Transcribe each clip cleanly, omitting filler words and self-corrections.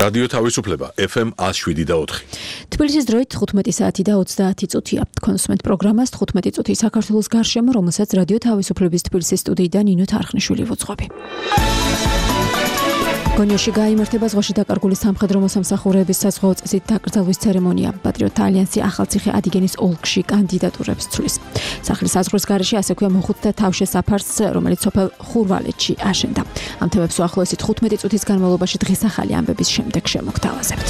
რადიო თავისუფლება FM 107.4. თბილისის დროით 15 საათი და 30 წუთია. კონსუმენტ პროგრამას 15 წუთი საქართველოს გარშემო, რომელსაც რადიო თავისუფლების თბილისის სტუდიიდან ნინო თარხნიშვილი ვუძღვები. გონიოში გაიმართება ზღვაში დაკარგული სამხედრო მოსამსახურეების საზღვაო წესით დაკრძალვის ცერემონია. პატრიოტთა ალიანსი ახალციხე ადიგენის ოლქში კანდიდატურებს ცვლის. სახლის საზღვრის გარეშე ასექვია მოხუცთა თავშესაფარს, რომელიც სოფელ ხურვალეთში აშენდა. ამ თემებს უახლოესი 15 წუთის განმავლობაში დღის ახალი ამბების შემდეგ შემოგთავაზებთ.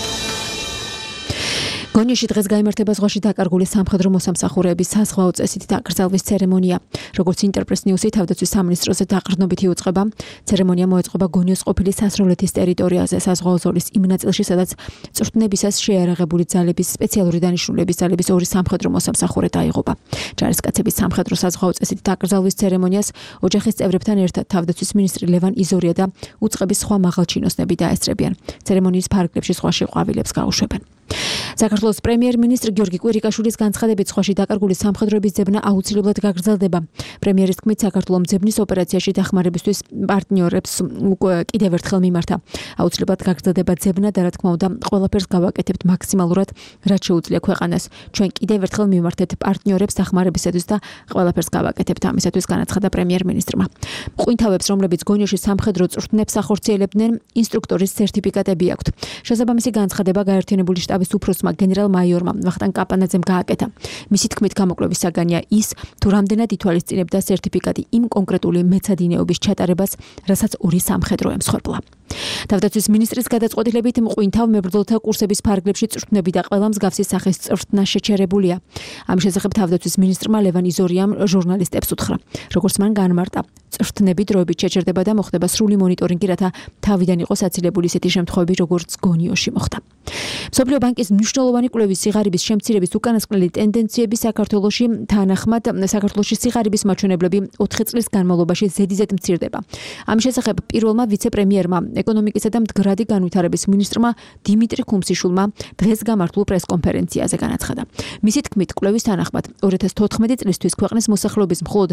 გონიოში დღეს გაიმართება ზღვაში დაკარგული სამხედრო მოსამსახურეების საზღვაო წესით დაკრძალვის ცერემონია. როგორც ინტერპრეს ნიუსი თავდაცვის სამინისტროზე დაყრდნობით იუწყება, ცერემონია მოეწყობა გონიოს ყოფილი სასროლეთის ტერიტორიაზე, საზღვაო ზოლის იმ ნაწილში, სადაც წვრთნებისას შეიარაღებული ძალების სპეციალური დანიშნულების ძალების ორი სამხედრო მოსამსახურე დაიღუპა. ჯარისკაცების სამხედრო საზღვაო წესით დაკრძალვის ცერემონიას ოჯახის წევრებთან ერთად თავდაცვის მინისტრი ლევან იზორია და უწყების სხვა მაღალჩინოსნები დაესწრებიან. ცერემონიის ფარგლებში ზღვაში ყვავილებს გაუშვებენ. საქართველოს პრემიერ-მინისტრი გიორგი კვირიკაშვილის განცხადებით ზღვაში დაკარგული სამხედროების ძებნა აუცილებლად გაგრძელდება. პრემიერის თქმით, საქართველოს ძებნის ოპერაციაში დახმარებისთვის პარტნიორებს კიდევ ერთხელ მიმართა. აუცილებლად გაგრძელდება ძებნა და რა თქმა უნდა, ყველაფერს გავაკეთებთ მაქსიმალურად, რაც შეუძლია ქვეყანას. ჩვენ კიდევ ერთხელ მიმართეთ პარტნიორებს დახმარებისათვის და ყველაფერს გავაკეთებთ. ამისათვის განაცხადა პრემიერ-მინისტრმა. მყინთავებს, რომლებიც გონიოში სამხედრო წვრთნებს ახორციელებდნენ, ინსტრუქტორის სერტიფიკატები აქვთ. შესაბამისი განცხადება გაერთიანებული შტაბის უფროსმა გენერალ-მაიორმა ვახტანგ კაპანაძემ გააკეთა. მისი თქმით, გამოკვლევის საგანია ის, თუ რამდენად ითვალისწინებდა სერტიფიკატი იმ კონკრეტული მეცადინეობის ჩატარებას, რასაც ორი სამხედრო ემსხვერპლა. თავდაცვის მინისტრის გადაწყვეტილებით მყინთავ მებრძოლთა კურსების ფარგლებში წვრთნები და ყველა მსგავსი სახის წვრთნა შეჩერებულია. ამ შესახებ თავდაცვის მინისტრმა ლევან იზორიამ ჟურნალისტებს უთხრა. როგორც მან განმარტა, წვრთნები დროებით შეჩერდება და მოხდება სრული მონიტორინგი, რათა თავიდან იყოს აცილებული ისეთი შემთხვევები, როგორც გონიოში მოხდა. მსოფლიო ბანკის მნიშვნელოვანი კვლევის სიღარიბის შემცირების უკანასკნელი ტენდენციები საქართველოში თანახმად საქართველოში სიღარიბის მაჩვენებლები 4 წლის განმავლობაში ზედიზედ მცირდება. ამ შესახებ პირველმა ვიცე-პრემიერმა ეკონომიკისა და მდგრადი განვითარების მინისტრმა დიმიტრი ქუმსიშვილმა დღეს გამართულ პრესკონფერენციაზე განაცხადა. მისი თქმით, კვლევის თანახმად 2014 წლისთვის ქვეყნის მოსახლეობის მხოლოდ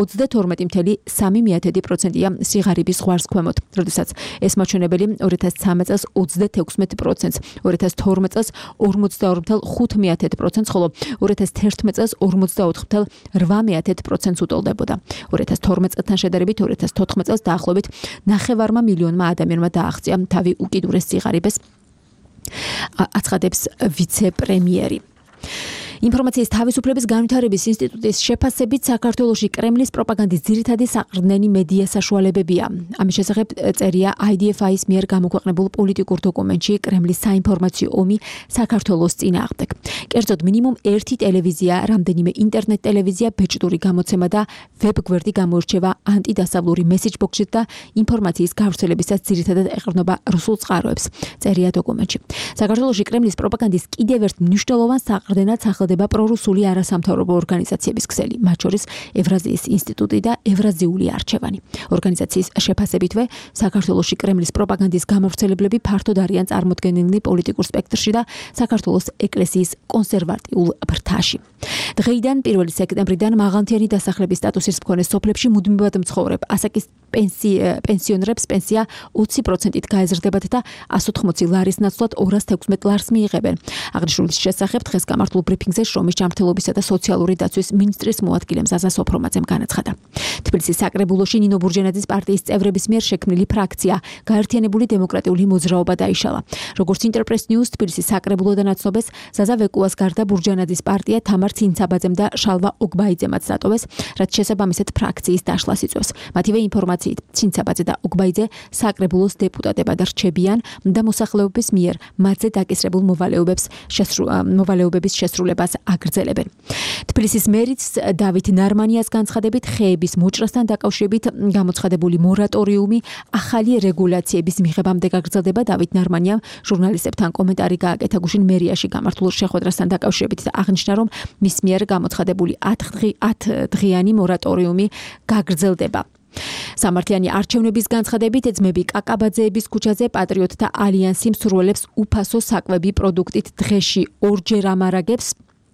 32.3%-ია სიღარიბის ზღვარს ქვემოთ, როდესაც ეს მაჩვენებელი 2013 წელს 36%-ს, 2012 წელს 42.5%-ს, ხოლო 2011 წელს 44.8%-ს უტოლდებოდა. 2012 წელთან შედარებით 2014 წელს დაახლოებით 9 მილიონმა ადამიანმა დააღწია თავი უკიდურეს სიღარიბეს, აცხადებს ვიცე-პრემიერი. ინფორმაციის თავისუფლების განვითარების ინსტიტუტის შეფასებით საქართველოში კრემლის პროპაგანდის ძირითადი საყრდნენი მედია საშუალებებია. ამის შესახებ წერია IDFI-ის მიერ გამოქვეყნებულ პოლიტიკურ დოკუმენტში კრემლის საინფორმაციო ომი საქართველოს წინააღმდეგ. კერძოდ მინიმუმ 1 ტელევიზია, რამდენიმე ინტერნეტ ტელევიზია, ბეჭდური გამოცემა და ვებ-გვერდი გამოირჩევა ანტიდასავლური მესეჯ-ბოქსით და ინფორმაციის გავრცელებისას ძირითადად ეყრდნობა რუსულ წყაროებს. წერია დოკუმენტში. საქართველოში კრემლის პროპაგანდის კიდევ ერთ მნიშვნელოვან საყრდენად ახლდება პრორუსული არასამთავრობო ორგანიზაციების ქსელი, მათ შორის ევრაზიის ინსტიტუტი და ევრაზიული არჩევანი. ორგანიზაციის შეფასებითვე, საქართველოში კრემლის პროპაგანდის გამავრცელებლები ფართოდ არიან წარმოდგენილნი პოლიტიკურ სპექტრში და საქართველოს ეკლესიის კონსერვატიულ ფრთაში. დღეიდან 1 სექტემბრიდან მაღალმთიანი დასახლების სტატუსის მქონე სოფლებში მუდმივად მცხოვრებ ასაკის პენსიონერებს პენსია 20%-ით გაეზრდებათ და 180 ლარის ნაცვლად 216 ლარს მიიღებენ. აღნიშნულის შესახებ დღეს გამართულ ბრიფინგზე შრომის ჯანმრთელობისა და სოციალური დაცვის მინისტრის მოადგილე მზაზა სოფრომაძემ განაცხადა. თბილისის საკრებულოში ნინო ბურჯენაძის პარტიის წევრების მიერ შექმნილი ფრაქცია გაერთიანებული დემოკრატიული მოძრაობა დაიშალა. როგორც ინტერპრეს ნიუს თბილისის საკრებულოდან აცნობეს, ზაზა ვეკუას გარდა ბურჯენაძის პარტია თამარ ცინცაბაძემ და შალვა ოგბაიძემაც დატოვეს, რაც შესაბამისად ფრაქციის დაშლას იწვევს. მათივე ინფორმაციით, ცინცაბაძე და ოგბაიძე საკრებულოს დეპუტატებად რჩებიან და მოსახლეობის მიერ მათზე დაკისრებულ მოვალეობების შესრულებას აგრძელებენ. თბილისის მერიც დავით ნარმანიას განცხადებით, ხეების მოჭრასთან დაკავშირებით გამოცხადებული მორატორიუმი ახალი რეგულაციების მიღებამდე გაგრძელდება. დავით ნარმანიამ ჟურნალისტებთან კომენტარი გააკეთა გუშინ მერიაში გამართულ შეხვედრასთან დაკავშირებით და აღნიშნა, რომ მის მიერ გამოცხადებული 10 დღიანი მორატორიუმი გაგრძელდება. სამართლიანი არჩევნების განცხადებით ძმები კაკაბაძეების ქუჩაზე პატრიოტთა ალიანსი მსურველებს უფასო საკვები პროდუქტით დღეში 2 ჯერ ამარაგებს.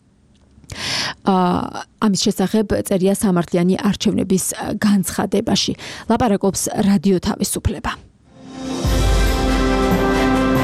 ამის შესახებ წერია სამართლიანი არჩევნების განცხადებაში. ლაპარაკობს რადიო თავისუფლება.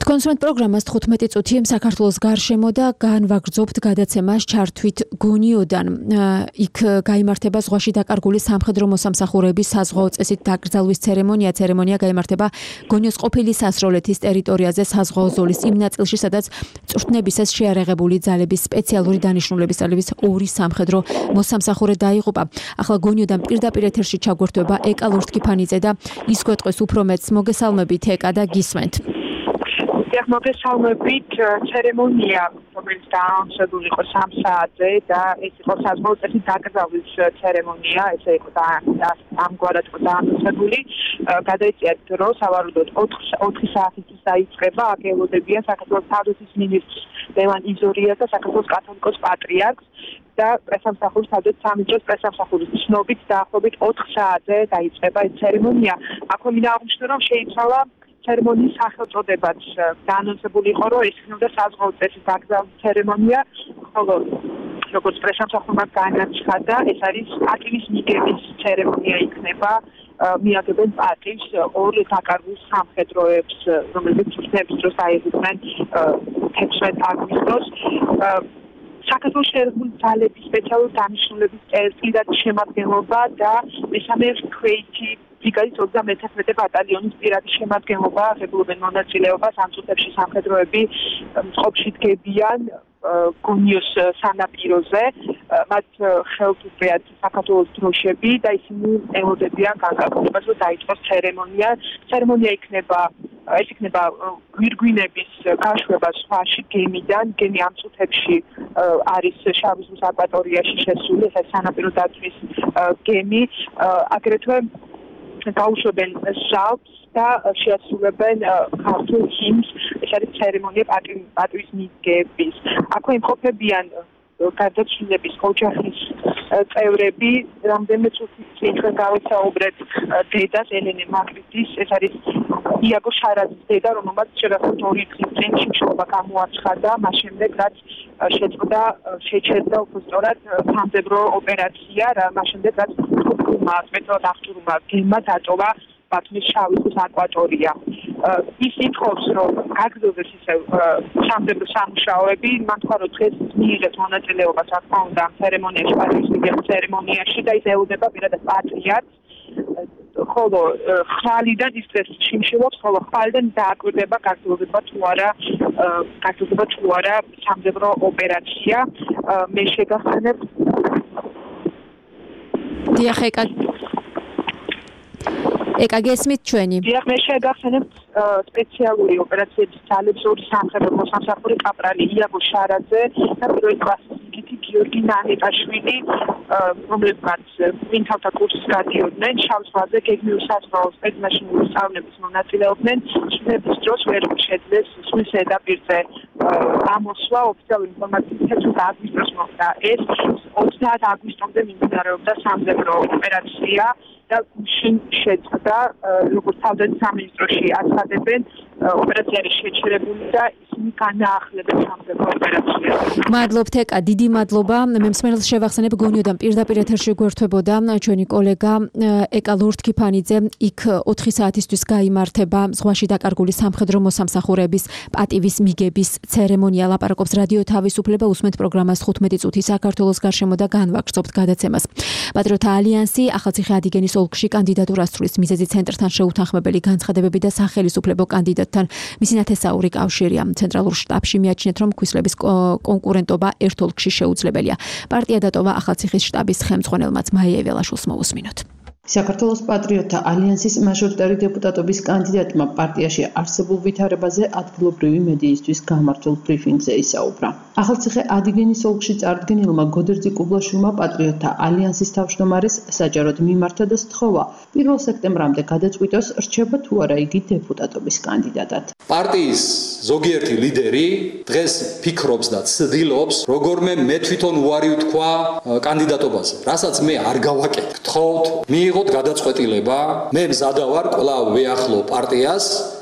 კონსუმენტ პროგრამას 15 წუთი საქართველოს გარშემო და განვაგრძობთ გადაცემას ჩართვით გონიოდან. იქ გაიმართება ზღვაში დაკარგული სამხედრო მოსამსახურეების საზღვაო წესით დაკრძალვის ცერემონია. ცერემონია გაიმართება გონიოს ყოფილი სასროლეთის ტერიტორიაზე საზღვაო ზოლის იმ ნაწილში, სადაც წვრთნებისას შეარაღებული ძალების სპეციალური დანიშნულების ძალების 2 სამხედრო მოსამსახურე დაიღუპა. ახლა გონიოდან პირდაპირ ეთერში ჩაგვერთვება ეკა ლურთქიფანიძე და ის გვეტყვის უფრო მეტს. მოგესალმებით ეკა და გისმენთ. მოგესალმებით. ცერემონია, რომელიც დაანონსებული იყო 3 საათზე და ეს იყო საზღვაო წესით დაკრძალვის ცერემონია, ესე იყო და ამგვარად იყო დაანონსებული. გადაიწია დრო, სავარაუდოდ 4 საათისთვის დაიწყება. აგელოდებიან საქართველოს თავდაცვის მინისტრს ლევან იზორიას და საქართველოს კათოლიკოს პატრიარქს და პრესამსახურის თავდაცვის პრესამსახურის ცნობით დაახლოებით 4 საათზე დაიწყება ეს ცერემონია. აქვე მინდა აღვნიშნო, რომ შეიცვალა ცერემონიის სახელწოდებაც დაანონსებული იყო, რომ ეს იქნება საზღვაო წესით დაკრძალვის ცერემონია, ხოლო როგორც პრესამსახურმა განაცხადა, ეს არის პატივის მიგების ცერემონია იქნება. მიაგებენ პატივს 2 დაკარგულ სამხედროებს, რომლებიც წვრთნების დროს დაიღუპნენ 16 აგვისტოს. საქართველოს შეერთებული ძალების სპეციალური დანიშნულების წილად შემადგენლობა და მესამე ქვეითი ბრიგადის 31 ბატალიონის პირადი შემადგენლობა ღებულობენ მონაწილეობას ამ წუთებში სამხედროები წყობში დგებიან გონიოს სანაპიროზე, მათ ხელთ უწევთ საქართველოს დროშები და ისინი ელოდებიან განკარგულებას, რომ დაიწყოს ცერემონია. ცერემონია იქნება გვირგვინების გაშვება ზღვაში გემიდან. გემი ამ წუთებში არის შავი ზღვის აკვატორიაში შესული, ეს არის სანაპირო დაცვის გემი. აგრეთვე გაუშვებენ ჟალს და შეასრულებენ ქართულ ჰიმნს. ეს არის ცერემონია პატივის მიგების. აქვე იმყოფებიან გარდაცვლილების ოჯახის წევრები. რამდენიმე წუთის წინ ჩვენ გავისაუბრეთ დედას ელენე მაგრიდის. ეს არის იაგო შარაძის დედა, რომელმაც შედარებით 2 წლის წინ შიმშილობა გამოაცხადა, მას შემდეგ რაც შეჩერდა უბრალოდ სამძებრო ოპერაცია, მას შემდეგ რაც სპეციალურად აღჭურვილმა გემმა დატოვა ბათუმის შავი ზღვის აკვატორია. ის ითხოვს, რომ გაგრძელდეს ისევ სამძებრო სამუშაოები, მან თქვა, რომ დღეს მიიღებს მონაწილეობას, რა თქმა უნდა, ცერემონიაში, პატივის მიგების ცერემონიაში და ის ელოდება პირადად პატრიარქს. ხოლო ხვალიდან ის დღეს შიმშილობს, ხოლო ხვალიდან დააკვირდება გაგრძელდება თუ არა სამძებრო ოპერაცია. მე შეგახსენებ დიახ, ეკა გესმით ჩვენი? დიახ, მე შეგახსენებთ სპეციალური ოპერაციების ძალების 2 სამხედრო მოსამსახური კაპრალი იაგო შარაძე და პირველი კლასის იგითი გიორგი ნანეტაშვილი, რომლებმაც ვინთავთა კურსს გადიოდნენ, შავ ზღვაზე გეგმიურ საზღვაო სპეცნაშინური სწავლების მონაწილეობდნენ. შვილების დროს ვერ შეძლეს ზღვის ზედაპირზე ამოსვლა. ოფიციალური ინფორმაციით 10 აგვისტოს მოხდა ეს. 30 აგვისტომდე მიმდინარეობდა სამძებრო ოპერაცია და გუშინ შეწყდა, როგორც თავდაცვის სამინისტროში აცხადებენ, ოპერაცია არის შეჩერებული და ისინი განაახლებენ სამძებრო ოპერაციას. მადლობთ ეკა, დიდი მადლობა. მე მსმენელს შევახსენებ, გონიოდან პირდაპირ ეთერში გვერთვებოდა ჩვენი კოლეგა ეკა ლურთქიფანიძე. იქ 4 საათისთვის გაიმართება ზღვაში დაკარგული სამხედრო მოსამსახურეების პატივის მიგების ცერემონია. ლაპარაკობს რადიო თავისუფლება, უსმენთ პროგრამას 15 წუთი საქართველოს გარშემო და განვაგრძობთ გადაცემას. პატრიოტთა ალიანსი ახალციხე ადიგენის ოლქში კანდიდატურას სრულის მიზეზი ცენტრთან შეუთანხმებელი განცხადებები და სახელმწიფო კანდიდატთან მისი ნათესაური კავშირია. ცენტრალურ შტაბში მიაჩნიათ, რომ ქვისლების კონკურენტობა ერთ ოლქში შეუძლებელია. პარტია დატოვა ახალციხის შტაბის ხელმძღვანელმაც მაია ველაშვილს მოვუსმინოთ. საქართველოს პატრიოტთა ალიანსის მაჟორიტარი დეპუტატობის კანდიდატმა პარტიაში არსებულ ვითარებაზე ადგილობრივი მედიისთვის გამართულ ბრიფინგზე ისაუბრა. ახალციხე ადიგენის ოლქში წარდგენილმა გოდერძი კუბლაშვილმა პატრიოტთა ალიანსის თავმჯდომარეს საჯაროდ მიმართა და სთხოვა 1 სექტემბრამდე გადაწყვიტოს რჩება თუ არა იგი დეპუტატობის კანდიდატად. პარტიის ზოგიერთი ლიდერი დღეს ფიქრობს და ცდილობს, როგორმე მე თვითონ უარი ვთქვა კანდიდატობაზე, რასაც მე არ გავაკეთებ. გთხოვთ, მიიღოთ გადაწყვეტილება. მე მზადა ვარ კვლავ ვეახლო პარტიას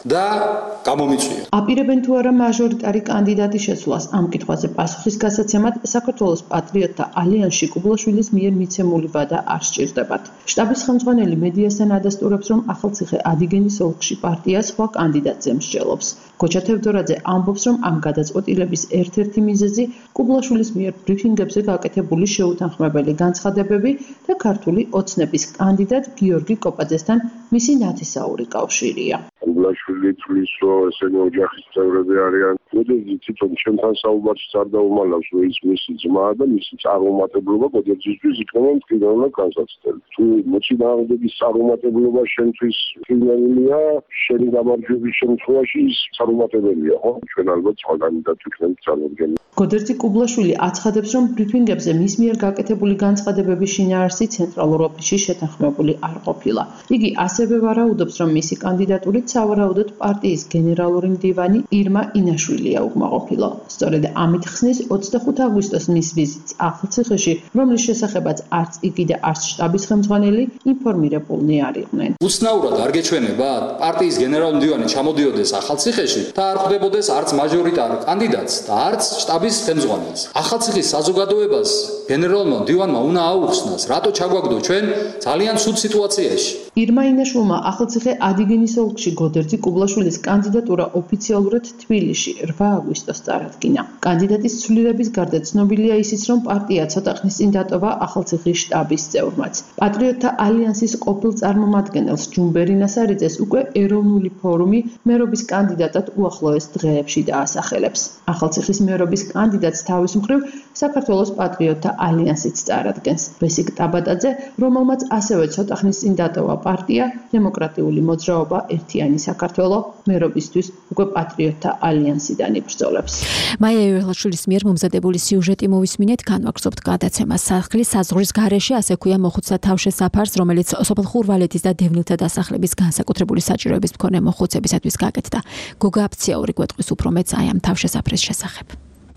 და გამომიწვია. აპირებენ თუ არა მაჟორიტარი კანდიდატი შესვლას ამ კითხვაზე პასუხის გასაცემად საქართველოს პატრიოტთა ალიანსში კუბლაშვილის მიერ მიცემული ვადა არ სჭირდებათ. შტაბის ხელმძღვანელი მედიასთან ადასტურებს, რომ ახალციხე ადიგენის ოლქში პარტია სხვა კანდიდატზე მსჯელობს. გოჩა თევდორაძე ამბობს, რომ ამ გადაწყვეტილების ერთ-ერთი მიზეზი კუბლაშვილის მიერ ბრიფინგებზე გაკეთებული შეუთანხმებელი განცხადებები და ქართული ოცნების კანდიდატ გიორგი კოპაძესთან მისი ნათესაური კავშირია. კუბლაშვილი თulis რომ ესენი ოჯახის წევრები არიან. გოდერძი თვითონ ჩემთან საუბარში არ დაუმალავს, რომ ის მისი ძმაა და მისი წარუმატებლობა გოდერძისთვის იქნება მტკივნეულად განსაცდელი. თუ მოწინააღმდეგის წარუმატებლობა შენთვის მტკივნეულია, შენი გამარჯვების შემთხვევაში ის წარუმატებელია, ხო? ჩვენ ალბათ სხვა კანდიდატი ვიქნებით წარმოდგენილი. გოდერძი კუბლაშვილი აცხადებს, რომ ბრიფინგებზე მის მიერ გაკეთებული განცხადებების შინაარსი ცენტრალურ ოფისში შეთანხმებული არ ყოფილა. იგი ასევე ვარაუდობს, რომ მისი კანდიდატურით სავარაუდოდ პარტიის გენერალური მდივანი ირმა ინაშვილია უკმაყოფილო. სწორედ ამით ხსნის 25 აგვისტოს მის ვიზიტს ახალციხეში, რომლის შესახებაც არც იგი და არც შტაბის ხელმძღვანელი ინფორმირებულნი არ იყვნენ. უცნაურად არ გეჩვენება პარტიის გენერალური მდივანი ჩამოდიოდეს ახალციხეში და არ ხვდებოდეს არც მაჟორიტარ კანდიდატს და არც შტაბის ხელმძღვანელს. ახალციხის საზოგადოებას გენერალურმა მდივანმა უნდა აუხსნას, რატო ჩაგვაგდო ჩვენ ძალიან ცუდ სიტუაციაში. ირმა ინაშვილმა ახალციხე ადიგენის ოლქში გოდერძი კუბლაშვილის კანდიდატურა ოფიციალურად თბილისში 8 აგვისტოს წარადგინა. კანდიდატის ცვლილების გარდა ცნობილია ისიც, რომ პარტია ცოტა ხნის წინ დატოვა ახალციხის შტაბის წევრმაც. პატრიოტთა ალიანსის ყოფილ წარმომადგენელს ჯუმბერი ნასარიძეს უკვე ეროვნული ფორუმი მერობის კანდიდატად უახლოეს დღეებში დაასახელებს. ახალციხის მერობის კანდიდატს თავის მხრივ საქართველოს პატრიოტთა ალიანსიც წარადგენს. ბესიკ ტაბატაძე, რომელმაც ასევე ცოტა ხნის წინ დატოვა პარტია დემოკრატიული მოძრაობა ერთიანი საქართველო მერობისთვის უკვე პატრიოტთა ალიანსიდან იბრძოლებს. მაია იველაშვილის მიერ მომზადებული სიუჟეტი მოვისმინეთ, განვაგრძობთ გადაცემას. სახლის საზღვრის გარეშე, ასე ქვია მოხუცთა თავშესაფარს, რომელიც სოფელ ხურვალეთის და დევნილთა დასახლების განსაკუთრებული საჭიროების მქონე მოხუცებისათვის გაკეთდა. გოგა აფციაური გვეტყვის უფრო მეც აი ამ თავშესაფრის შესახებ.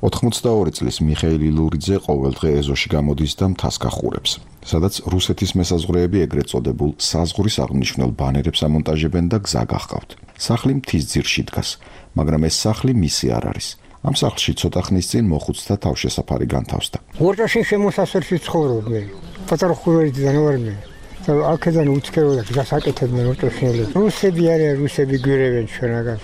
82 წლის მიხეილ ილურიძე ყოველდღე ეზოში გამოდის და მთას გახურებს, სადაც რუსეთის მესაზღვრეები ეგრეთ წოდებულ საზღვრის აღნიშნულ ბანერებს ამონტაჟებენ და გზა გახყავთ. სახლი მთის ძირში დგას, მაგრამ ეს სახლი მისი არ არის. ამ სახლში ცოტა ხნის წინ მოხუცთა თავშესაფარი განთავსდა. ორჭაში შემოსასვლელში ცხოვრობდნენ. პატარა ხურვალიდან ვარ მე. აქედან უცხეროდა გზას აკეთებდნენ ორჭაშიელები. რუსები არიან, რუსები გვირევენ ჩვენაგან.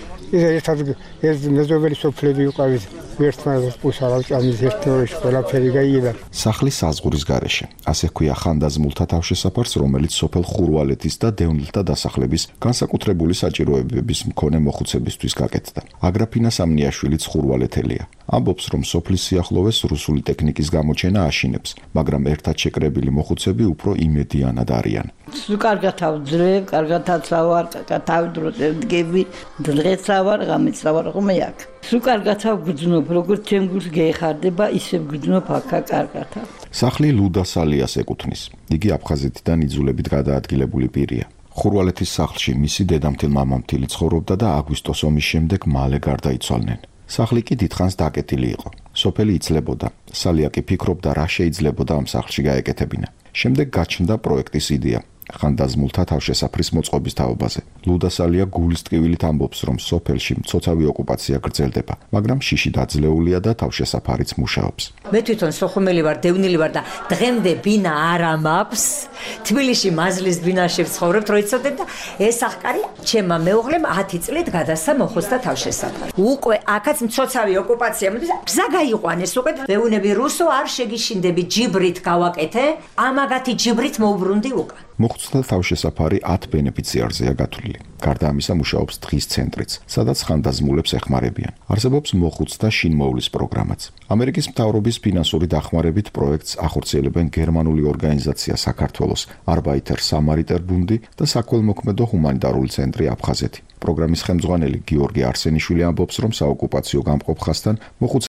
ეს მეზობელი სოფლები უყავით ერთმანეთს პუსარავ ჭამის ერთეულში ყველაფერი გაიება. სახლი საზღვრის გარეშე, ასე ჰქვია ხანდაზმულთა თავშესაფარს, რომელიც სოფელ ხურვალეთის და დევნილთა დასახლების განსაკუთრებული საჭიროებების მქონე მოხუცებისთვის გაკეთდა. აგრაფინა სამნიაშვილიც ხურვალეთელია. ამბობს, რომ სოფლის სიახლოვეს რუსული ტექნიკის გამოჩენა აშინებს, მაგრამ ერთად შეკრებილი მოხუცები უფრო იმედიანად არიან. კარგად ავძრებ, კარგად აცავარ, თავდროზე დგები, დღეს ავარ, ღამეც ავარ, ხომ აქ. სულ კარგად ავგრძნობ, როგორც ჩემ გულს გეხარდება, ისე ვგრძნობ აქა კარგად. სახლი ლუდასალიას ეკუთვნის. იგი აფხაზეთიდან იძულებით გადაადგილებული პირია. ხურვალეთის სახლში მისი დედამთილ მამამთილი ცხოვრობდა და აგვისტოს ომის შემდეგ მალე გარდაიცვალნენ. სახლი კი დიდხანს დაკეტილი იყო. სოფელი იცლებოდა, სალია კი ფიქრობდა, რა შეიძლებოდა ამ სახლში გაეკეთებინა. შემდეგ გაჩნდა პროექტის იდეა. ხანდაზმულთა თავშესაფრის მოწყობის თაობაზე. ლუდასალია გულის ტკივილით ამბობს, რომ სოფელში მცოცავი ოკუპაცია გრძელდება, მაგრამ შიში დაძლეულია და თავშესაფარიც მუშაობს. მე თვითონ სოხუმელი ვარ, დევნილი ვარ და დღემდე ბინა არა მაქვს. თბილისში მაზლის ბინაში ვცხოვრობ, რო იცოდეთ და ეს სახკარი ჩემმა მეუღლემ 10 წლით გადასცა მოხუცთა თავშესაფარი. უკვე აქაც მცოცავი ოკუპაცია მოდის, გზა გაიყვანეს უკვე. ვეუნები რუსო არ შეგიშინდები, ჯიბრით გავაკეთე, ამაგათი ჯიბრით მოუბრუნდი უკან. მოხუცთა თავშესაფარი 10 ბენეფიციარზეა გათვლილი. გარდა ამისა მუშაობს დღის ცენტრიც, სადაც ხანდაზმულებს ეხმარებიან. არსებობს მოხუცთა შინმოვლის პროგრამაც. ამერიკის მთავრობის ფინანსური დახმარებით პროექტს ახორციელებენ გერმანული ორგანიზაცია საქართველოს, Arbeiter Samariter Bund და საქველმოქმედო ჰუმანიტარული ცენტრი აფხაზეთი. პროგრამის ხელმძღვანელი გიორგი არსენიშვილი ამბობს, რომ საოკუპაციო გამყოფ ხასთან